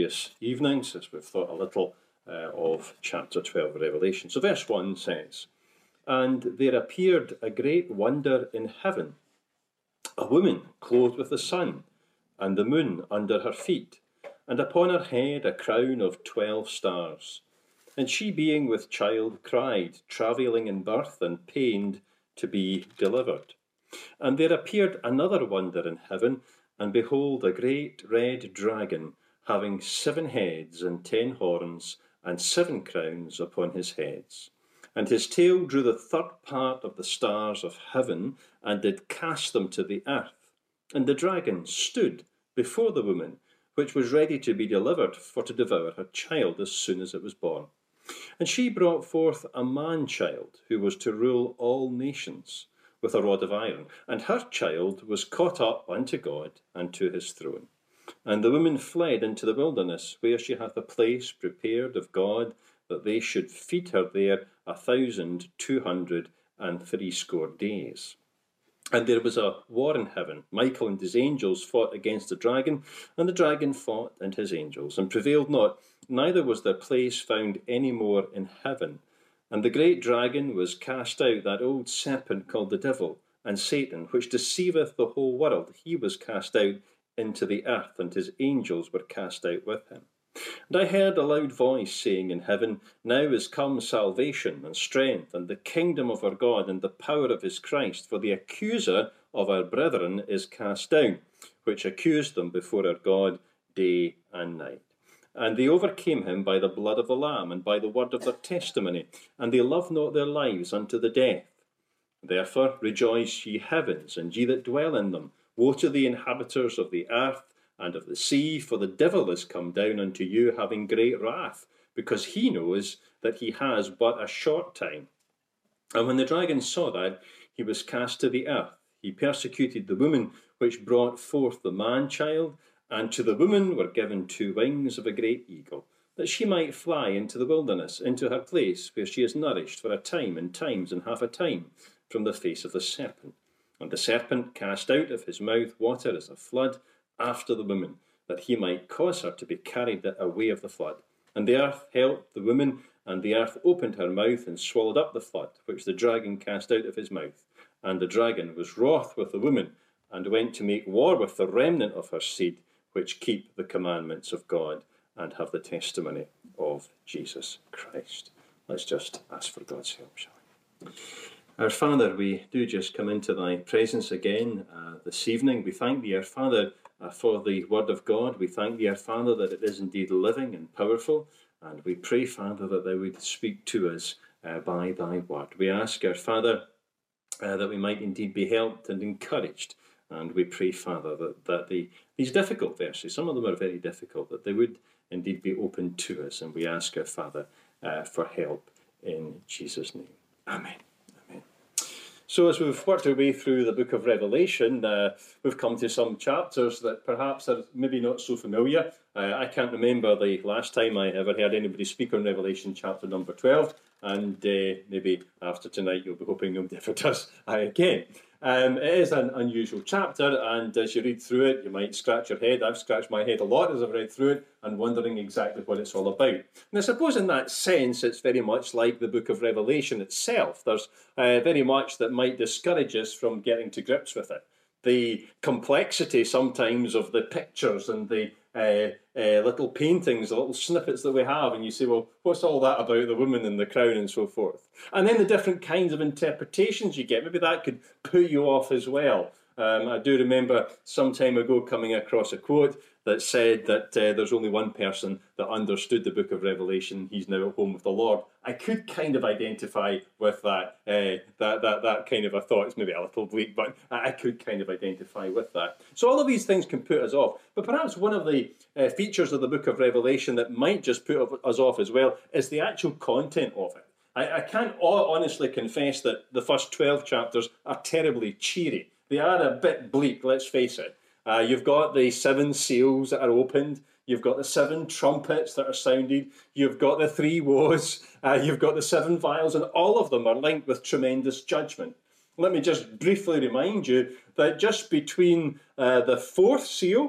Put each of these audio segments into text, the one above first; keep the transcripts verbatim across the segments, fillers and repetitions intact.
previous evenings as we've thought a little uh, of chapter twelve of Revelation. So verse one says, "And there appeared a great wonder in heaven, a woman clothed with the sun, and the moon under her feet, and upon her head a crown of twelve stars. And she, being with child, cried, travailing in birth and pained to be delivered. And there appeared another wonder in heaven, and behold, a great red dragon, having seven heads and ten horns, and seven crowns upon his heads. And his tail drew the third part of the stars of heaven, and did cast them to the earth. And the dragon stood before the woman, which was ready to be delivered for to devour her child as soon as it was born. And she brought forth a man-child, who was to rule all nations, with a rod of iron. And her child was caught up unto God and to his throne. And the woman fled into the wilderness, where she hath a place prepared of God, that they should feed her there a thousand two hundred and threescore days. And there was a war in heaven. Michael and his angels fought against the dragon, and the dragon fought and his angels, and prevailed not, neither was their place found any more in heaven. And the great dragon was cast out, that old serpent called the devil, and Satan, which deceiveth the whole world. He was cast out into the earth, and his angels were cast out with him. And I heard a loud voice saying in heaven, Now is come salvation and strength, and the kingdom of our God, and the power of his Christ. For the accuser of our brethren is cast down, which accused them before our God day and night. And they overcame him by the blood of the Lamb, and by the word of their testimony, and they loved not their lives unto the death. Therefore rejoice, ye heavens, and ye that dwell in them. Woe to the inhabitants of the earth and of the sea, for the devil is come down unto you, having great wrath, because he knows that he has but a short time. And when the dragon saw that, he was cast to the earth. He persecuted the woman which brought forth the man-child, and to the woman were given two wings of a great eagle, that she might fly into the wilderness, into her place, where she is nourished for a time and times and half a time from the face of the serpent. And the serpent cast out of his mouth water as a flood after the woman, that he might cause her to be carried away of the flood. And the earth helped the woman, and the earth opened her mouth and swallowed up the flood, which the dragon cast out of his mouth. And the dragon was wroth with the woman, and went to make war with the remnant of her seed, which keep the commandments of God, and have the testimony of Jesus Christ." Let's just ask for God's help, shall we? Our Father, we do just come into thy presence again uh, this evening. We thank thee, our Father, uh, for the word of God. We thank thee, our Father, that it is indeed living and powerful. And we pray, Father, that thou would speak to us uh, by thy word. We ask, our Father, uh, that we might indeed be helped and encouraged. And we pray, Father, that, that the, these difficult verses, some of them are very difficult, that they would indeed be open to us. And we ask, our Father, uh, for help in Jesus' name. Amen. So as we've worked our way through the book of Revelation, uh, we've come to some chapters that perhaps are maybe not so familiar. Uh, I can't remember the last time I ever heard anybody speak on Revelation chapter number twelve, and uh, maybe after tonight you'll be hoping nobody ever does uh, again. Um, it is an unusual chapter, and as you read through it, you might scratch your head. I've scratched my head a lot as I've read through it, and wondering exactly what it's all about. And I suppose in that sense, it's very much like the book of Revelation itself. There's uh, very much that might discourage us from getting to grips with it. The complexity sometimes of the pictures and the uh, uh, little paintings, the little snippets that we have, and you say, well, what's all that about the woman and the crown and so forth? And then the different kinds of interpretations you get, maybe that could put you off as well. Um, I do remember some time ago coming across a quote that said that uh, there's only one person that understood the book of Revelation. He's now at home with the Lord. I could kind of identify with that. Uh, that that that kind of a thought. It's maybe a little bleak, but I could kind of identify with that. So all of these things can put us off. But perhaps one of the uh, features of the book of Revelation that might just put us off as well is the actual content of it. I, I can't honestly confess that the first twelve chapters are terribly cheery. They are a bit bleak, let's face it. Uh, you've got the seven seals that are opened. You've got the seven trumpets that are sounded. You've got the three woes. Uh, you've got the seven vials, and all of them are linked with tremendous judgment. Let me just briefly remind you that just between uh, the fourth seal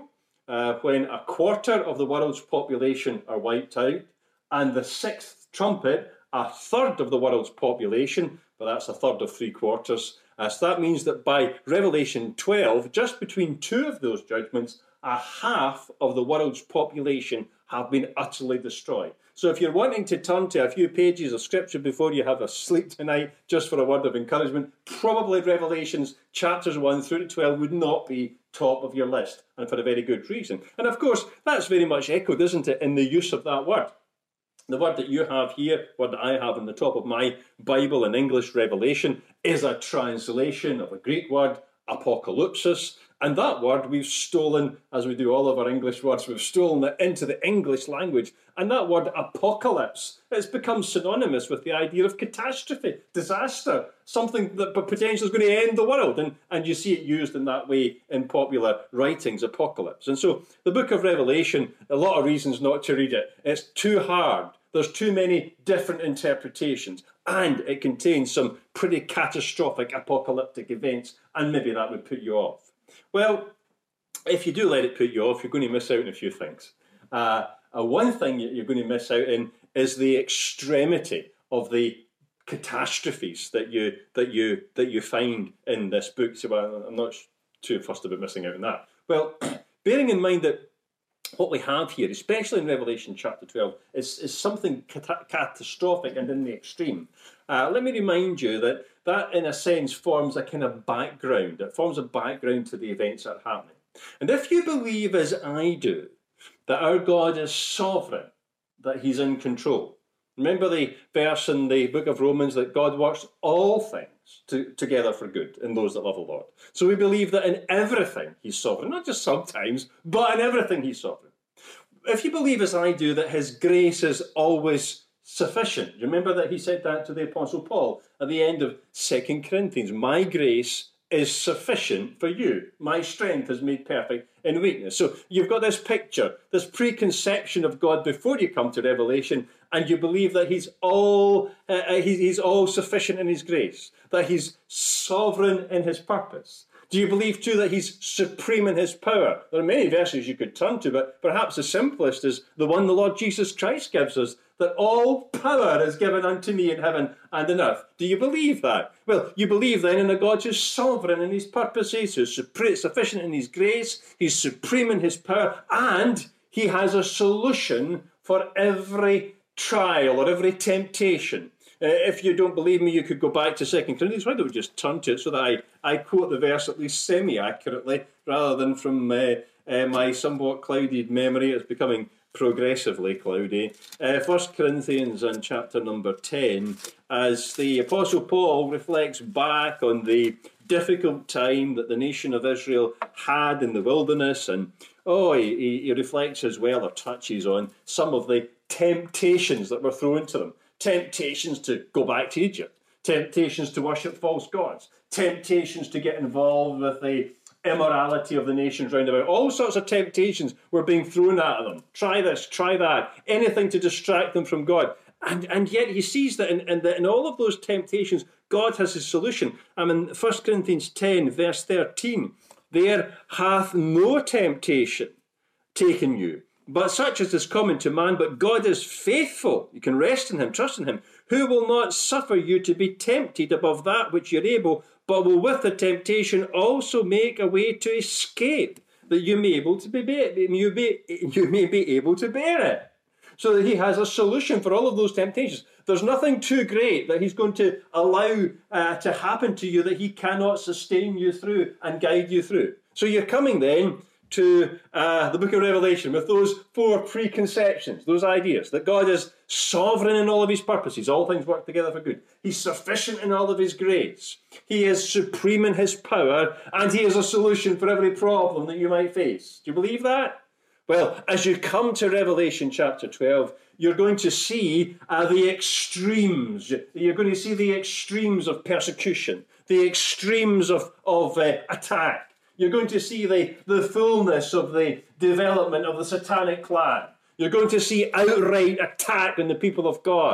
uh, when a quarter of the world's population are wiped out, and the sixth trumpet, a third of the world's population, but that's a third of three quarters. Uh, so that means that by Revelation twelve, just between two of those judgments, a half of the world's population have been utterly destroyed. So if you're wanting to turn to a few pages of scripture before you have a sleep tonight, just for a word of encouragement, probably Revelations chapters one through to twelve would not be top of your list, and for a very good reason. And of course, that's very much echoed, isn't it, in the use of that word. The word that you have here, word that I have on the top of my Bible in English, Revelation, is a translation of a Greek word, apocalypsis. And that word we've stolen, as we do all of our English words, we've stolen it into the English language. And that word apocalypse, it's become synonymous with the idea of catastrophe, disaster, something that potentially is going to end the world. And, and you see it used in that way in popular writings, apocalypse. And so the book of Revelation, a lot of reasons not to read it. It's too hard. There's too many different interpretations. And it contains some pretty catastrophic apocalyptic events. And maybe that would put you off. Well, if you do let it put you off, you're going to miss out on a few things. Uh, uh, one thing you're going to miss out in is the extremity of the catastrophes that you that you that you find in this book. So well, I'm not too fussed about missing out on that. Well, bearing in mind that what we have here, especially in Revelation chapter twelve, is, is something cat- catastrophic and in the extreme. Uh, let me remind you that that, in a sense, forms a kind of background. It forms a background to the events that are happening. And if you believe, as I do, that our God is sovereign, that he's in control. Remember the verse in the book of Romans that God works all things to, together for good in those that love the Lord. So we believe that in everything he's sovereign, not just sometimes, but in everything he's sovereign. If you believe, as I do, that his grace is always sufficient. Remember that he said that to the Apostle Paul at the end of Second Corinthians. My grace is sufficient for you. My strength is made perfect in weakness. So you've got this picture, this preconception of God before you come to Revelation, and you believe that he's all uh, he's, he's all sufficient in his grace, that he's sovereign in his purpose. Do you believe too that he's supreme in his power? There are many verses you could turn to, but perhaps the simplest is the one the Lord Jesus Christ gives us, that all power is given unto me in heaven and on earth. Do you believe that? Well, you believe then in a God who's sovereign in his purposes, who's sufficient in his grace, he's supreme in his power, and he has a solution for every trial or every temptation. Uh, if you don't believe me, you could go back to Second Corinthians. Why don't we just turn to it so that I, I quote the verse at least semi-accurately, rather than from uh, uh, my somewhat clouded memory. It's becoming progressively cloudy. Uh, First Corinthians and chapter number ten, as the Apostle Paul reflects back on the difficult time that the nation of Israel had in the wilderness, and oh, he, he reflects as well, or touches on, some of the temptations that were thrown to them. Temptations to go back to Egypt, temptations to worship false gods, temptations to get involved with the immorality of the nations round about. All sorts of temptations were being thrown at them. Try this, try that, anything to distract them from God. And and yet he sees that in, in, the, in all of those temptations, God has his solution. I mean, First Corinthians ten, verse thirteen, there hath no temptation taken you, but such as is common to man, but God is faithful. You can rest in him, trust in him, who will not suffer you to be tempted above that which you're able, but will with the temptation also make a way to escape, that you may able to be you be you may be able to bear it. So that he has a solution for all of those temptations. There's nothing too great that he's going to allow uh, to happen to you that he cannot sustain you through and guide you through. So you're coming then to uh, the book of Revelation with those four preconceptions, those ideas, that God is sovereign in all of his purposes, all things work together for good. He's sufficient in all of his grace. He is supreme in his power, and he is a solution for every problem that you might face. Do you believe that? Well, as you come to Revelation chapter twelve, you're going to see uh, the extremes. You're going to see the extremes of persecution, the extremes of, of uh, attack. You're going to see the, the fullness of the development of the satanic clan. You're going to see outright attack on the people of God.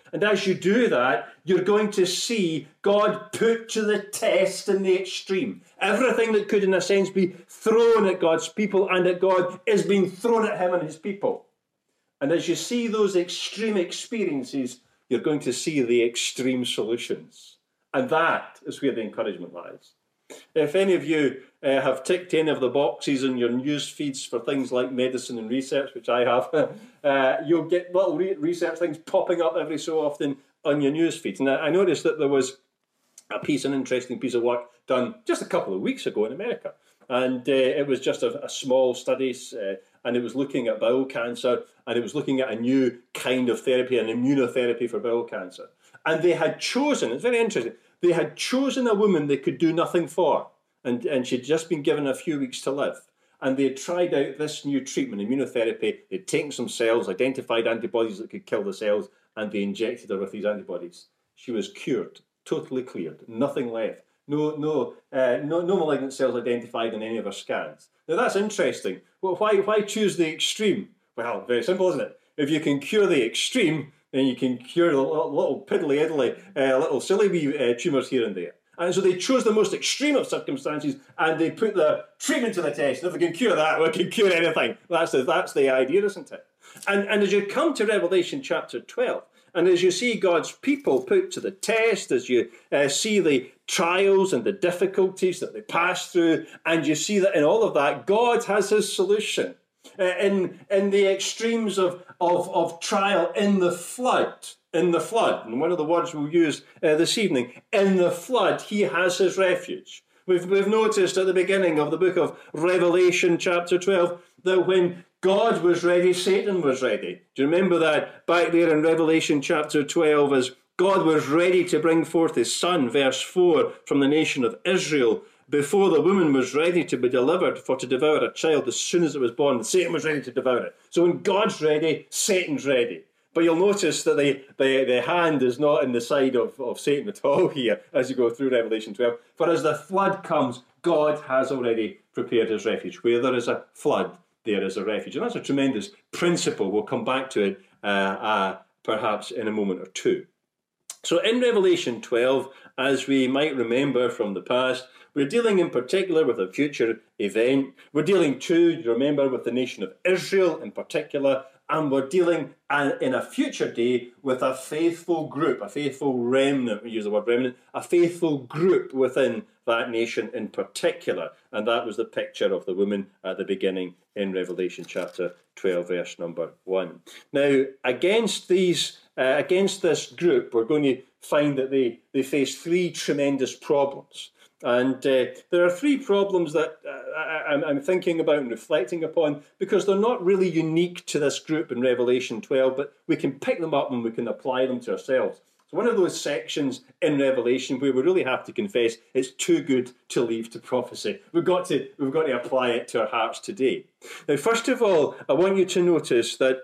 And as you do that, you're going to see God put to the test in the extreme. Everything that could, in a sense, be thrown at God's people and at God is being thrown at him and his people. And as you see those extreme experiences, you're going to see the extreme solutions. And that is where the encouragement lies. If any of you uh, have ticked any of the boxes in your news feeds for things like medicine and research, which I have, uh, you'll get little re- research things popping up every so often on your news feeds. And I, I noticed that there was a piece, an interesting piece of work done just a couple of weeks ago in America. And uh, it was just a, a small study, uh, and it was looking at bowel cancer, and it was looking at a new kind of therapy, an immunotherapy for bowel cancer. And they had chosen, it's very interesting, they had chosen a woman they could do nothing for, and, and she'd just been given a few weeks to live. And they had tried out this new treatment, immunotherapy. They'd taken some cells, identified antibodies that could kill the cells, and they injected her with these antibodies. She was cured, totally cleared, nothing left. No, no, uh, no, no malignant cells identified in any of her scans. Now that's interesting. Well, why, why choose the extreme? Well, very simple, isn't it? If you can cure the extreme, then you can cure the little, little piddly iddly, uh, little silly wee uh, tumours here and there. And so they chose the most extreme of circumstances, and they put the treatment to the test. And if we can cure that, we can cure anything. That's the, that's the idea, isn't it? And, and as you come to Revelation chapter twelve, and as you see God's people put to the test, as you uh, see the trials and the difficulties that they pass through, and you see that in all of that, God has his solution. Uh, in, in the extremes of, of, of trial, in the flood, in the flood, and one of the words we'll use uh, this evening, in the flood, he has his refuge. We've, we've noticed at the beginning of the book of Revelation chapter twelve that when God was ready, Satan was ready. Do you remember that back there in Revelation chapter twelve, as God was ready to bring forth his son, verse four, from the nation of Israel, before the woman was ready to be delivered for to devour a child as soon as it was born, Satan was ready to devour it. So when God's ready, Satan's ready. But you'll notice that the, the, the hand is not in the side of, of Satan at all here as you go through Revelation twelve. For as the flood comes, God has already prepared his refuge. Where there is a flood, there is a refuge. And that's a tremendous principle. We'll come back to it uh, uh, perhaps in a moment or two. So in Revelation twelve, as we might remember from the past, we're dealing in particular with a future event. We're dealing too, you remember, with the nation of Israel in particular, and we're dealing uh, in a future day with a faithful group, a faithful remnant, we use the word remnant, a faithful group within that nation in particular. And that was the picture of the woman at the beginning in Revelation chapter twelve, verse number one. Now, against these, uh, against this group, we're going to find that they, they face three tremendous problems. And uh, there are three problems that uh, I, I'm thinking about and reflecting upon, because they're not really unique to this group in Revelation twelve, but we can pick them up and we can apply them to ourselves. So one of those sections in Revelation where we really have to confess it's too good to leave to prophecy. We've got to, we've got to apply it to our hearts today. Now, first of all, I want you to notice that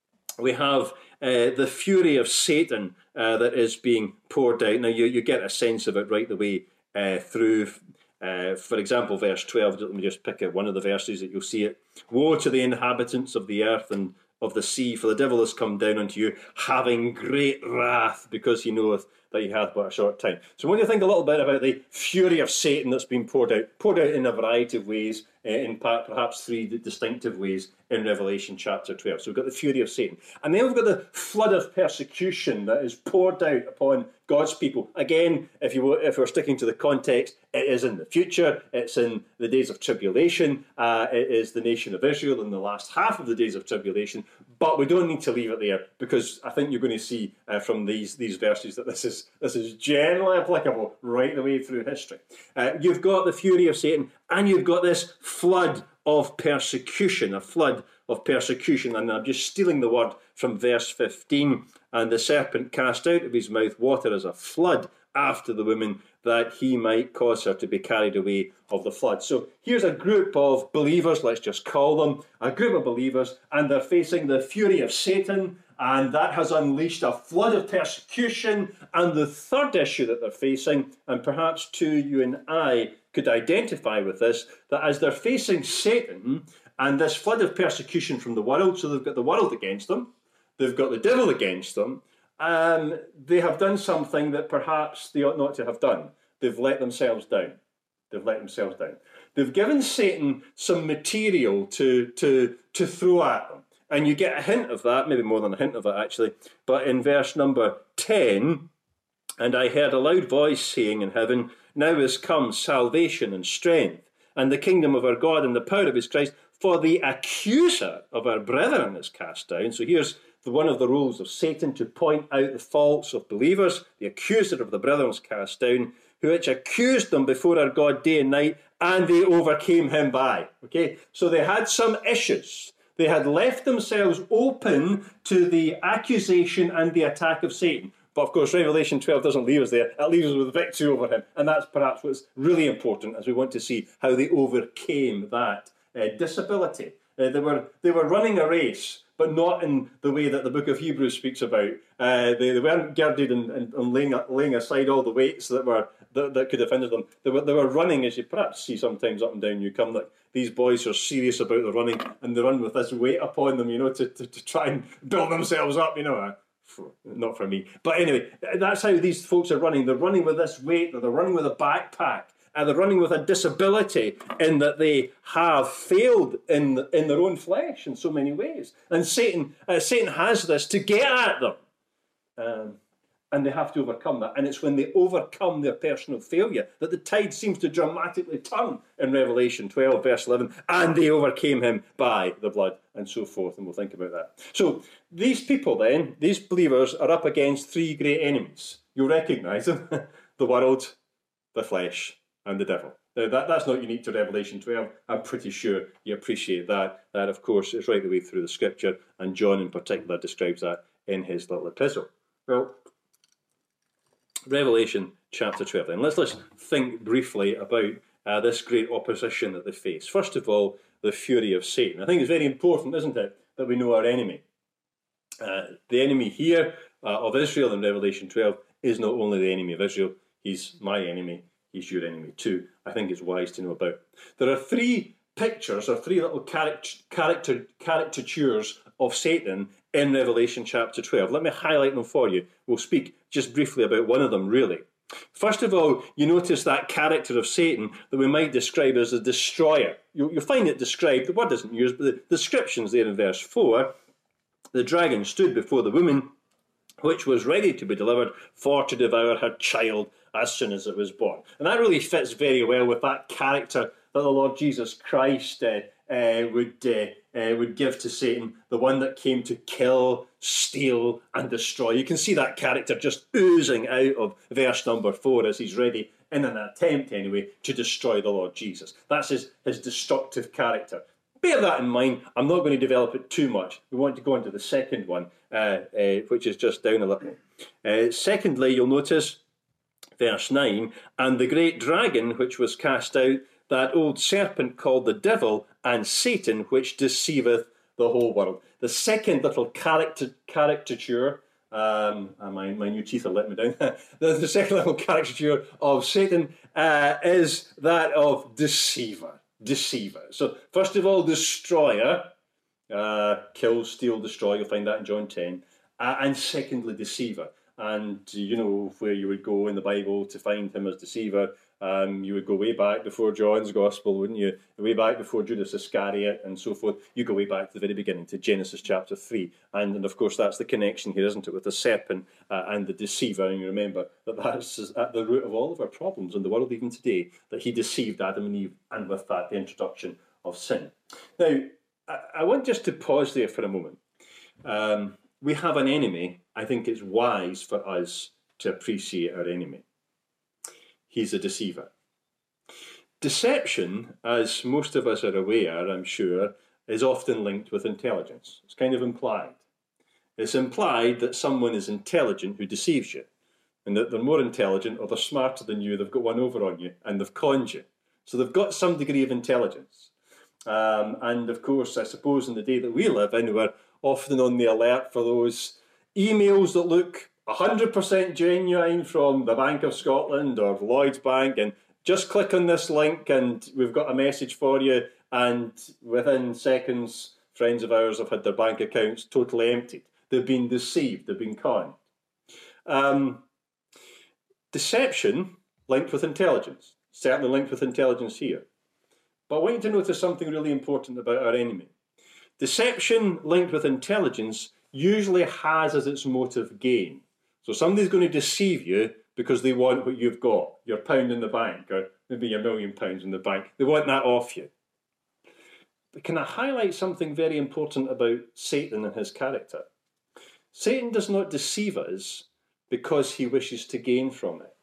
we have uh, the fury of Satan uh, that is being poured out. Now, you, you get a sense of it right the way Uh, through, uh, for example, verse twelve, let me just pick out one of the verses that you'll see it. Woe to the inhabitants of the earth and of the sea, for the devil has come down unto you, having great wrath, because he knoweth that he hath but a short time. So when you think a little bit about the fury of Satan that's been poured out, poured out in a variety of ways, uh, in perhaps three distinctive ways in Revelation chapter twelve. So we've got the fury of Satan. And then we've got the flood of persecution that is poured out upon God's people. Again, if you if we're sticking to the context, it is in the future. It's in the days of tribulation. Uh, it is the nation of Israel in the last half of the days of tribulation. But we don't need to leave it there, because I think you're going to see uh, from these these verses that this is this is generally applicable right the way through history. Uh, you've got the fury of Satan, and you've got this flood of persecution, a flood of persecution. And I'm just stealing the word from verse fifteen. And the serpent cast out of his mouth water as a flood after the woman, that he might cause her to be carried away of the flood. So here's a group of believers, let's just call them, a group of believers, and they're facing the fury of Satan, and that has unleashed a flood of persecution. And the third issue that they're facing, and perhaps too you and I could identify with this, that as they're facing Satan and this flood of persecution from the world, so they've got the world against them, they've got the devil against them, um, they have done something that perhaps they ought not to have done. They've let themselves down. They've let themselves down. They've given Satan some material to, to, to throw at them. And you get a hint of that, maybe more than a hint of it actually, but in verse number ten, and I heard a loud voice saying in heaven, now is come salvation and strength, and the kingdom of our God and the power of his Christ, for the accuser of our brethren is cast down. So here's the, one of the roles of Satan, to point out the faults of believers. The accuser of the brethren is cast down, which accused them before our God day and night, and they overcame him by. Okay, so they had some issues. They had left themselves open to the accusation and the attack of Satan. But of course, Revelation twelve doesn't leave us there. It leaves us with victory over him. And that's perhaps what's really important as we want to see how they overcame that uh, disability. Uh, they were they were running a race, but not in the way that the book of Hebrews speaks about. Uh, they, they weren't girded and, and, and laying, laying aside all the weights that were that, that could have hindered them. They were, they were running, as you perhaps see sometimes up and down Newcombe, that these boys are serious about the running, and they run with this weight upon them, you know, to, to, to try and build themselves up, you know. Uh, for, not for me. But anyway, that's how these folks are running. They're running with this weight, or they're running with a backpack. And they're running with a disability in that they have failed in in their own flesh in so many ways. And Satan, uh, Satan has this to get at them. Um, and they have to overcome that. And it's when they overcome their personal failure that the tide seems to dramatically turn in Revelation twelve, verse eleven. And they overcame him by the blood, and so forth. And we'll think about that. So these people then, these believers, are up against three great enemies. You'll recognise them. The world, the flesh, and the devil. Now, that, that's not unique to Revelation twelve. I'm pretty sure you appreciate that. That, of course, is right the way through the Scripture, and John in particular describes that in his little epistle. Well, Revelation chapter twelve then. Let's, let's think briefly about uh, this great opposition that they face. First of all, the fury of Satan. I think it's very important, isn't it, that we know our enemy. Uh, the enemy here uh, of Israel in Revelation twelve is not only the enemy of Israel, he's my enemy. He's your enemy too. I think it's wise to know about. There are three pictures, or three little character, character, caricatures of Satan in Revelation chapter twelve. Let me highlight them for you. We'll speak just briefly about one of them, really. First of all, you notice that character of Satan that we might describe as a destroyer. You'll, you'll find it described, the word isn't used, but the description's there in verse four. The dragon stood before the woman, which was ready to be delivered for to devour her child as soon as it was born. And that really fits very well with that character that the Lord Jesus Christ uh, uh, would uh, uh, would give to Satan, the one that came to kill, steal, and destroy. You can see that character just oozing out of verse number four as he's ready, in an attempt anyway, to destroy the Lord Jesus. That's his, his destructive character. Bear that in mind. I'm not going to develop it too much. We want to go on to the second one, uh, uh, which is just down a little. Uh, secondly, you'll notice verse nine, and the great dragon which was cast out, that old serpent called the devil and Satan, which deceiveth the whole world. The second little character, caricature, um, my, my new teeth are letting me down, the, the second little caricature of Satan uh, is that of deceiver. Deceiver. So, first of all, destroyer, uh, kill, steal, destroy, you'll find that in John ten, uh, and secondly, deceiver. And you know where you would go in the Bible to find him as deceiver. Um, you would go way back before John's Gospel, wouldn't you? Way back before Judas Iscariot and so forth. You go way back to the very beginning, to Genesis chapter three. And, and of course, that's the connection here, isn't it, with the serpent uh, and the deceiver. And you remember that that's at the root of all of our problems in the world even today, that he deceived Adam and Eve, and with that, the introduction of sin. Now, I, I want just to pause there for a moment. Um, we have an enemy. I think it's wise for us to appreciate our enemy. He's a deceiver. Deception, as most of us are aware, I'm sure, is often linked with intelligence. It's kind of implied. It's implied that someone is intelligent who deceives you, and that they're more intelligent or they're smarter than you, they've got one over on you, and they've conned you. So they've got some degree of intelligence. Um, and of course, I suppose in the day that we live in, we're often on the alert for those emails that look one hundred percent genuine from the Bank of Scotland or Lloyds Bank, and just click on this link and we've got a message for you, and within seconds friends of ours have had their bank accounts totally emptied. They've been deceived, they've been conned. Um, deception linked with intelligence, certainly linked with intelligence here. But I want you to notice something really important about our enemy. Deception linked with intelligence usually has as its motive gain. So somebody's going to deceive you because they want what you've got, your pound in the bank, or maybe your million pounds in the bank. They want that off you. But can I highlight something very important about Satan and his character? Satan does not deceive us because he wishes to gain from it.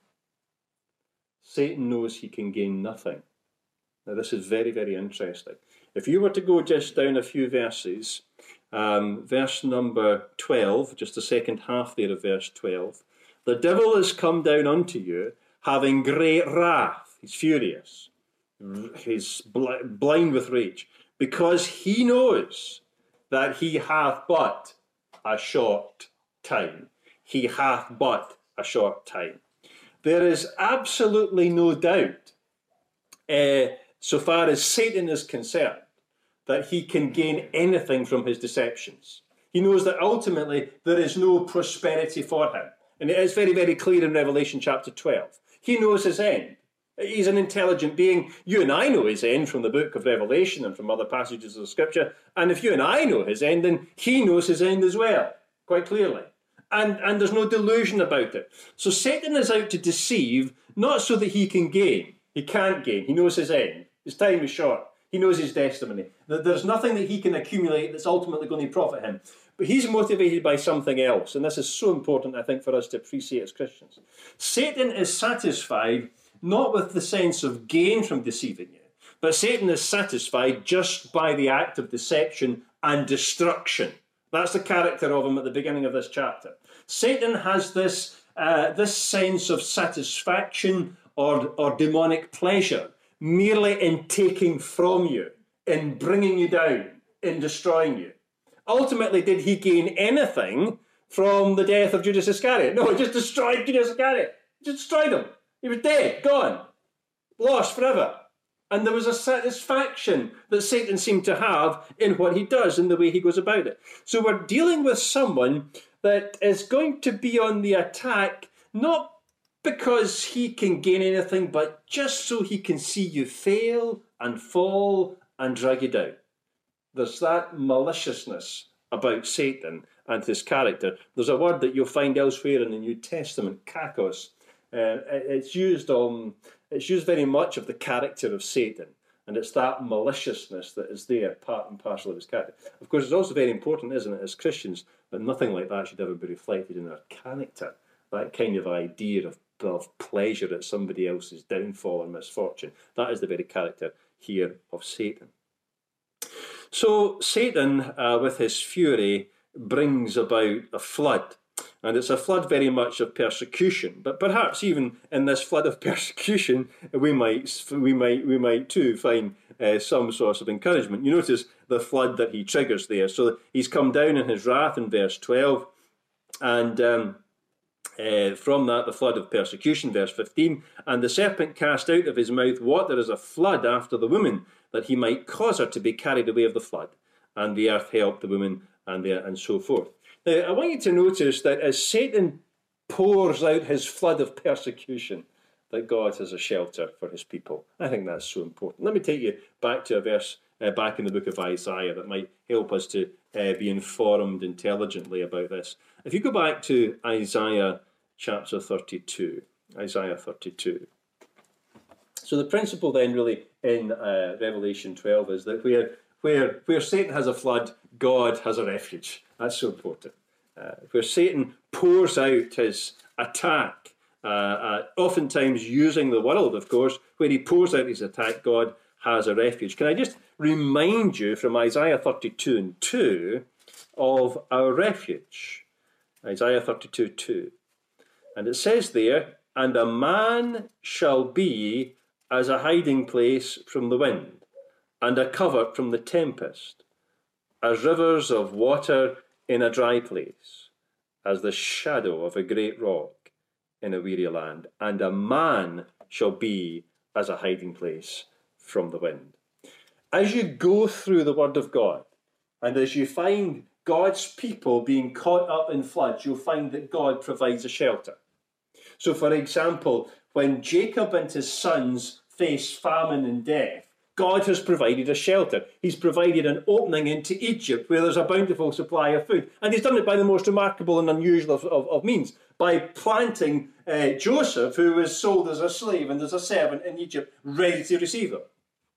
Satan knows he can gain nothing. Now this is very, very interesting. If you were to go just down a few verses, um, verse number twelve, just the second half there of verse twelve, the devil has come down unto you, having great wrath. He's furious. He's bl- blind with rage, because he knows that he hath but a short time. He hath but a short time. There is absolutely no doubt, uh, so far as Satan is concerned, that he can gain anything from his deceptions. He knows that ultimately there is no prosperity for him. And it is very, very clear in Revelation chapter twelve. He knows his end. He's an intelligent being. You and I know his end from the book of Revelation and from other passages of Scripture. And if you and I know his end, then he knows his end as well, quite clearly. And, and there's no delusion about it. So Satan is out to deceive, not so that he can gain. He can't gain. He knows his end. His time is short. He knows his destiny. There's nothing that he can accumulate that's ultimately going to profit him. But he's motivated by something else. And this is so important, I think, for us to appreciate as Christians. Satan is satisfied not with the sense of gain from deceiving you, but Satan is satisfied just by the act of deception and destruction. That's the character of him at the beginning of this chapter. Satan has this, uh, this sense of satisfaction or, or demonic pleasure merely in taking from you, in bringing you down, in destroying you. Ultimately, did he gain anything from the death of Judas Iscariot? No, he just destroyed Judas Iscariot. He just destroyed him. He was dead, gone, lost forever. And there was a satisfaction that Satan seemed to have in what he does and the way he goes about it. So we're dealing with someone that is going to be on the attack, not because he can gain anything, but just so he can see you fail and fall and drag you down. There's that maliciousness about Satan and his character. There's a word that you'll find elsewhere in the New Testament, kakos. Uh, it's used on, it's used very much of the character of Satan, and it's that maliciousness that is there, part and parcel of his character. Of course, it's also very important, isn't it, as Christians, that nothing like that should ever be reflected in our character. That kind of idea of, of pleasure at somebody else's downfall and misfortune. That is the very character here of Satan. So Satan, uh, with his fury, brings about a flood. And it's a flood very much of persecution. But perhaps even in this flood of persecution, we might we might we might too find uh, some source of encouragement. You notice the flood that he triggers there. So he's come down in his wrath in verse twelve, and um, uh, from that the flood of persecution, verse fifteen. And the serpent cast out of his mouth water as a flood after the woman, that he might cause her to be carried away of the flood. And the earth helped the woman, and the, and so forth. Now, I want you to notice that as Satan pours out his flood of persecution, that God has a shelter for his people. I think that's so important. Let me take you back to a verse uh, back in the book of Isaiah that might help us to uh, be informed intelligently about this. If you go back to Isaiah chapter thirty-two, Isaiah thirty-two. So the principle then really in uh, Revelation twelve is that where, where, where Satan has a flood, God has a refuge. That's so important. Uh, where Satan pours out his attack, uh, uh, oftentimes using the world, of course, where he pours out his attack, God has a refuge. Can I just remind you from Isaiah thirty-two and two of our refuge? Isaiah thirty-two two. And it says there, and a man shall be as a hiding place from the wind, and a covert from the tempest, as rivers of water in a dry place, as the shadow of a great rock in a weary land. And a man shall be as a hiding place from the wind. As you go through the Word of God, and as you find God's people being caught up in floods, you'll find that God provides a shelter. So, for example, when Jacob and his sons face famine and death, God has provided a shelter. He's provided an opening into Egypt where there's a bountiful supply of food. And he's done it by the most remarkable and unusual of, of, of means, by planting uh, Joseph, who was sold as a slave and as a servant in Egypt, ready to receive them.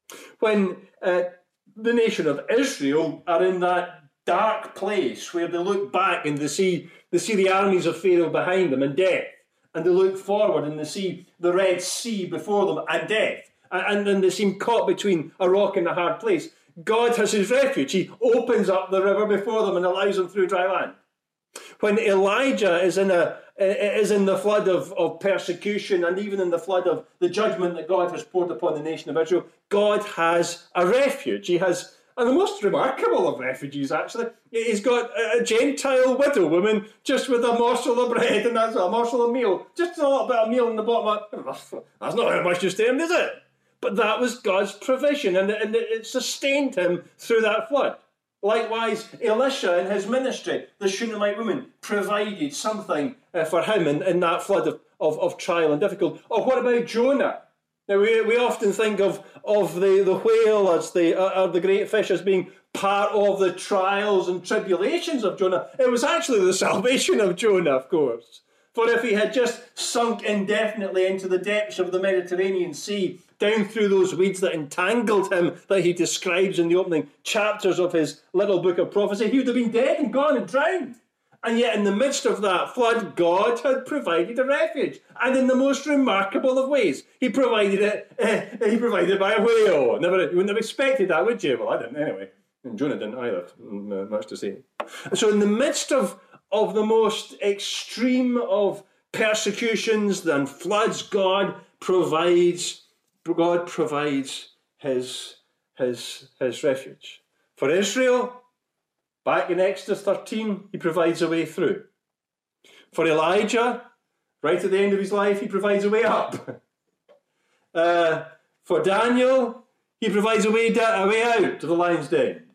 When uh, the nation of Israel are in that dark place where they look back and they see, they see the armies of Pharaoh behind them and death, and they look forward and they see the Red Sea before them and death, and then they seem caught between a rock and a hard place, God has his refuge. He opens up the river before them and allows them through dry land. When Elijah is in a is in the flood of, of persecution and even in the flood of the judgment that God has poured upon the nation of Israel, God has a refuge. He has, and the most remarkable of refuges, actually, he's got a Gentile widow woman just with a morsel of bread and that's a morsel of meal, just a little bit of meal in the bottom. Of, that's not how much to stand, is it? But that was God's provision, and, and it sustained him through that flood. Likewise, Elisha in his ministry, the Shunammite woman, provided something uh, for him in, in that flood of, of, of trial and difficulty. Or what about Jonah? Now, we, we often think of, of the, the whale as the, uh, or the great fish as being part of the trials and tribulations of Jonah. It was actually the salvation of Jonah, of course. For if he had just sunk indefinitely into the depths of the Mediterranean Sea, down through those weeds that entangled him, that he describes in the opening chapters of his little book of prophecy, he would have been dead and gone and drowned. And yet in the midst of that flood, God had provided a refuge. And in the most remarkable of ways, he provided it, uh, he provided it by a whale. Never, you wouldn't have expected that, would you? Well, I didn't anyway. And Jonah didn't either, much to say. So in the midst of of the most extreme of persecutions and floods, God provides, God provides his, his, his refuge. For Israel, back in Exodus thirteen, he provides a way through. For Elijah, right at the end of his life, he provides a way up. Uh, for Daniel, he provides a way, da- a way out to the lion's den.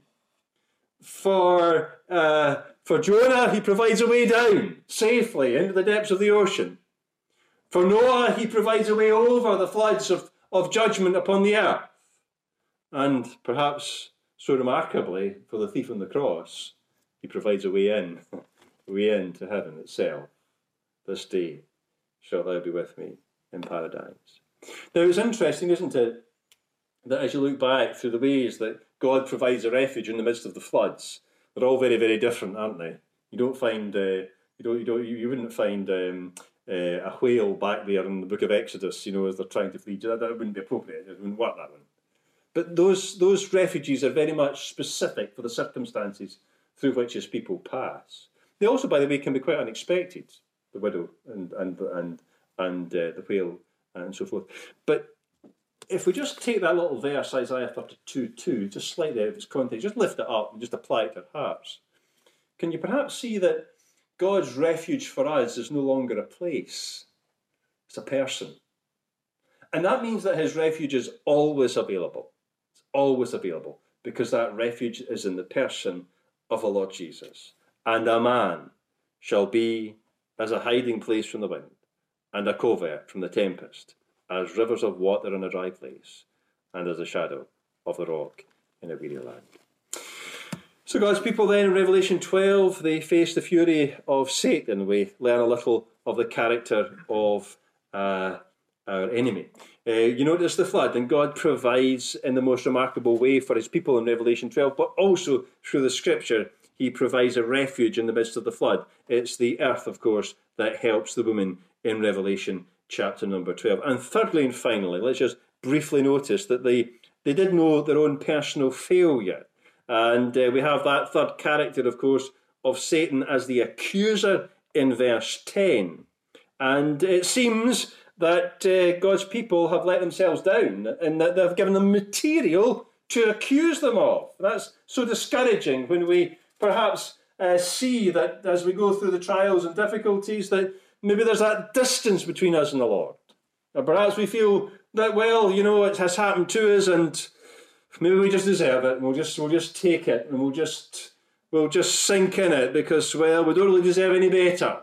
For uh, For Jonah, he provides a way down safely into the depths of the ocean. For Noah, he provides a way over the floods of, of judgment upon the earth. And perhaps so remarkably, for the thief on the cross, he provides a way in, a way into heaven itself. This day shalt thou be with me in paradise. Now it's interesting, isn't it, that as you look back through the ways that God provides a refuge in the midst of the floods, they're all very, very different, aren't they? You don't find, uh, you don't, you don't, you wouldn't find um, uh, a whale back there in the book of Exodus, you know, as they're trying to flee. That, that wouldn't be appropriate. It wouldn't work that one. But those those refuges are very much specific for the circumstances through which his people pass. They also, by the way, can be quite unexpected. The widow and and and and uh, the whale and so forth. But if we just take that little verse, Isaiah thirty-two two, just slightly out of its context, just lift it up and just apply it to our hearts, can you perhaps see that God's refuge for us is no longer a place, it's a person. And that means that his refuge is always available. It's always available, because that refuge is in the person of the Lord Jesus. And a man shall be as a hiding place from the wind, and a covert from the tempest, as rivers of water in a dry place, and as a shadow of the rock in a weary land. So God's people then in Revelation twelve, they face the fury of Satan. We learn a little of the character of uh, our enemy. Uh, you notice the flood, and God provides in the most remarkable way for his people in Revelation twelve, but also through the scripture, he provides a refuge in the midst of the flood. It's the earth, of course, that helps the woman in Revelation chapter number twelve. And thirdly and finally, let's just briefly notice that they, they did know their own personal failure. And uh, we have that third character, of course, of Satan as the accuser in verse ten. And it seems that uh, God's people have let themselves down and that they've given them material to accuse them of. That's so discouraging when we perhaps uh, see that as we go through the trials and difficulties that maybe there's that distance between us and the Lord. Or perhaps we feel that, well, you know, it has happened to us and maybe we just deserve it and we'll just, we'll just take it and we'll just, we'll just sink in it because, well, we don't really deserve any better.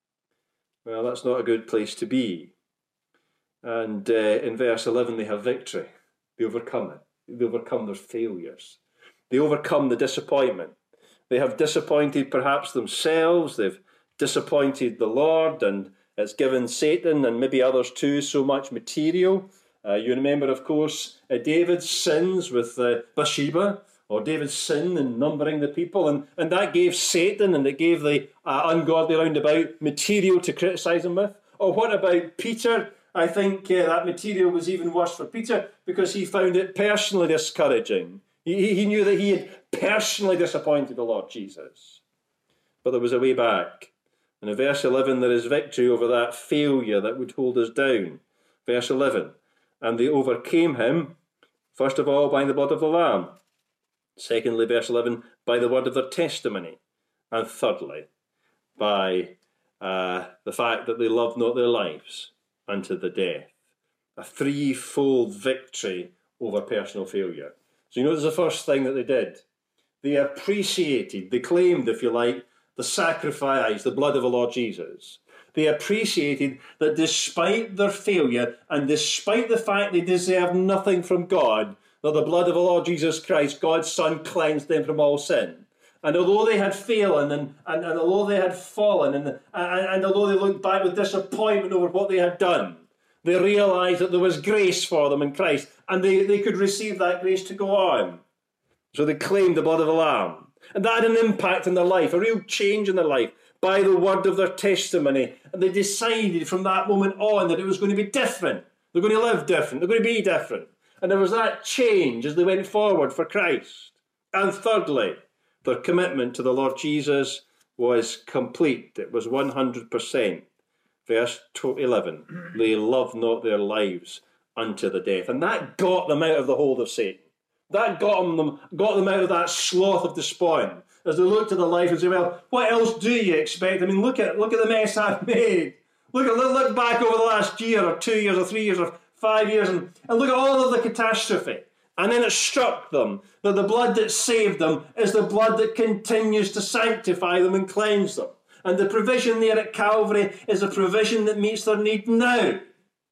Well, that's not a good place to be. And uh, in verse eleven, they have victory. They overcome it. They overcome their failures. They overcome the disappointment. They have disappointed perhaps themselves. They've disappointed the Lord, and it's given Satan and maybe others too so much material. Uh, you remember, of course, uh, David's sins with uh, Bathsheba, or David's sin in numbering the people, and, and that gave Satan and it gave the uh, ungodly roundabout material to criticise him with. Or what about Peter? I think uh, that material was even worse for Peter because he found it personally discouraging. He, he knew that he had personally disappointed the Lord Jesus. But there was a way back. And in verse eleven, there is victory over that failure that would hold us down. Verse eleven, and they overcame him, first of all, by the blood of the Lamb. Secondly, verse eleven, by the word of their testimony. And thirdly, by uh, the fact that they loved not their lives unto the death. A threefold victory over personal failure. So you notice the first thing that they did. They appreciated, they claimed, if you like, the sacrifice, the blood of the Lord Jesus. They appreciated that despite their failure and despite the fact they deserved nothing from God, that the blood of the Lord Jesus Christ, God's Son, cleansed them from all sin. And although they had failed and, and, and although they had fallen and, and, and although they looked back with disappointment over what they had done, they realised that there was grace for them in Christ and they, they could receive that grace to go on. So they claimed the blood of the Lamb. And that had an impact in their life, a real change in their life, by the word of their testimony. And they decided from that moment on that it was going to be different. They're going to live different. They're going to be different. And there was that change as they went forward for Christ. And thirdly, their commitment to the Lord Jesus was complete. It was one hundred percent. Verse eleven, they loved not their lives unto the death. And that got them out of the hold of Satan. That got them, got them out of that sloth of despond. As they looked at their life and said, well, what else do you expect? I mean, look at look at the mess I've made. Look at look back over the last year or two years or three years or five years and, and look at all of the catastrophe. And then it struck them that the blood that saved them is the blood that continues to sanctify them and cleanse them. And the provision there at Calvary is a provision that meets their need now.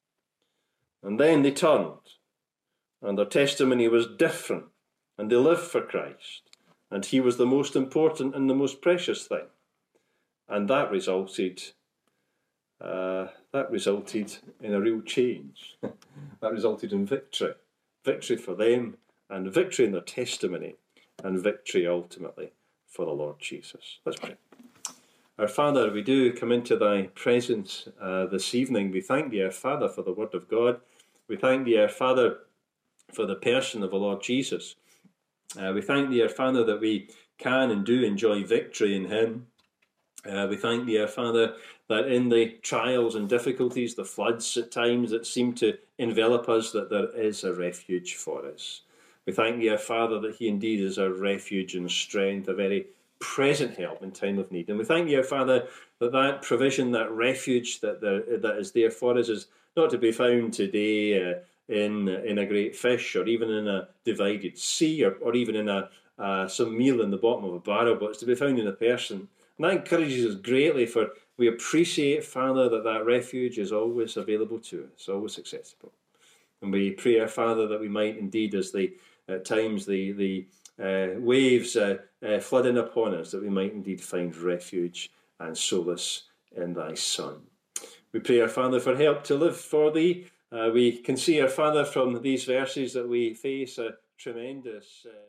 And then they turned. And their testimony was different. And they lived for Christ. And he was the most important and the most precious thing. And that resulted, uh, that resulted in a real change. That resulted in victory. Victory for them, and victory in their testimony, and victory ultimately for the Lord Jesus. Let's pray. Our Father, we do come into thy presence uh, this evening. We thank thee, our Father, for the word of God. We thank thee, our Father, for the person of the Lord Jesus. Uh, we thank thee, our Father, that we can and do enjoy victory in him. Uh, we thank thee, our Father, that in the trials and difficulties, the floods at times that seem to envelop us, that there is a refuge for us. We thank thee, our Father, that he indeed is our refuge and strength, a very present help in time of need. And we thank thee, our Father, that that provision, that refuge that there, that is there for us is not to be found today uh, in, in a great fish or even in a divided sea or, or even in a uh, some meal in the bottom of a barrel, but it's to be found in a person. And that encourages us greatly, for we appreciate, Father, that that refuge is always available to us, always accessible. And we pray, our Father, that we might indeed, as the at times the the uh, waves uh, uh, flood in upon us, that we might indeed find refuge and solace in thy Son. We pray, our Father, for help to live for thee. Uh, we can see, our Father, from these verses that we face a tremendous... Uh